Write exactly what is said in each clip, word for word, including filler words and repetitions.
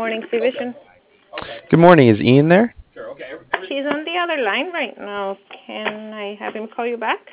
morning, Vision. Good morning. Is Ian there? He's on the other line right now. Can I have him call you back?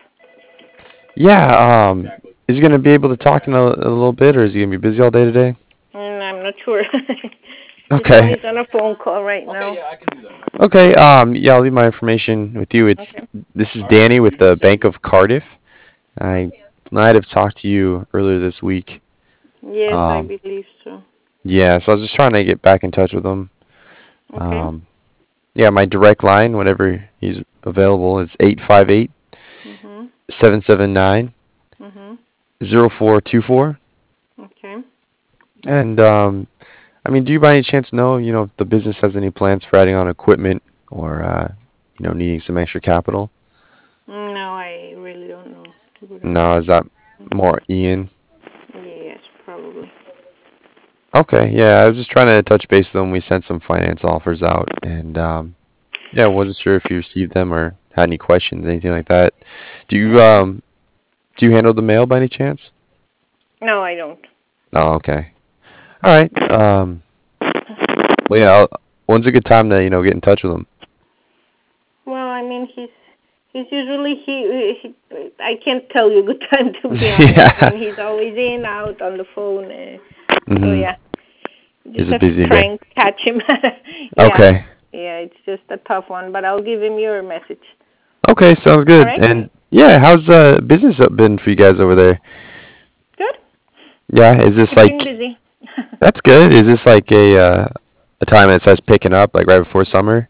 Yeah. Um, is he going to be able to talk in a, a little bit, or is he going to be busy all day today? Mm, I'm not sure. He said Okay. he's on a phone call right now. Okay. Um, yeah, I'll leave my information with you. It's Okay. this is Danny with the Bank of Cardiff. I might have talked to you earlier this week. Yes, I Um, believe so. yeah. So I was just trying to get back in touch with him. Okay. Um, yeah, my direct line, whenever he's available, is eight five eight Mhm. seven seven nine Mhm. zero four two four. Okay. And um, I mean, do you by any chance know, you know, if the business has any plans for adding on equipment or, uh, you know, needing some extra capital? No, I really don't know. To be honest. No, is that more Ian? Yes, probably. Okay, yeah, I was just trying to touch base with them. We sent some finance offers out, and um, yeah, wasn't sure if you received them or had any questions, anything like that. Do you Okay. um do you handle the mail by any chance? No, I don't. Oh, okay. All right. Um, well, yeah, I'll, when's a good time to, you know, get in touch with them? Well, I mean, he's he's usually he, he I can't tell you a good time to be honest. I Yeah. mean, he's always in out on the phone. Uh, so Mhm. yeah, you just It's a have to busy try day. and catch him. Yeah, Okay. yeah, it's just a tough one, but I'll give him your message. Okay, sounds All good. right, And yeah, how's uh business up been for you guys over there? good. Yeah, is this Keeping like busy. that's good? Is this like a uh a time that starts picking up like right before summer?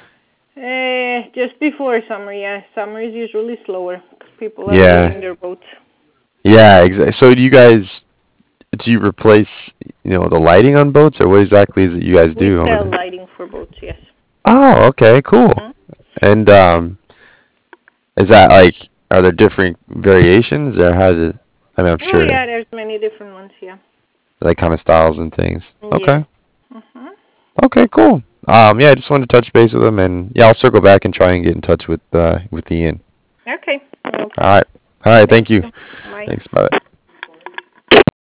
uh, just before summer, yeah. Summer is usually slower because people are Yeah. getting their boats. Yeah, exactly. So do you guys do you replace, you know, the lighting on boats or what exactly is it you guys We do over sell there? lighting for boats, yes. Oh, okay, cool. Mhm. And um is that like are there different variations or how does it I mean I'm Oh sure yeah, there's many different ones, yeah. like kind of styles and things. Yes. Okay. Mhm. Okay, cool. Um, yeah, I just wanted to touch base with him, and yeah, I'll circle back and try and get in touch with uh with Ian. Okay, no All problem. right, all right. Thank Thank you. you. Bye. Thanks. Bye.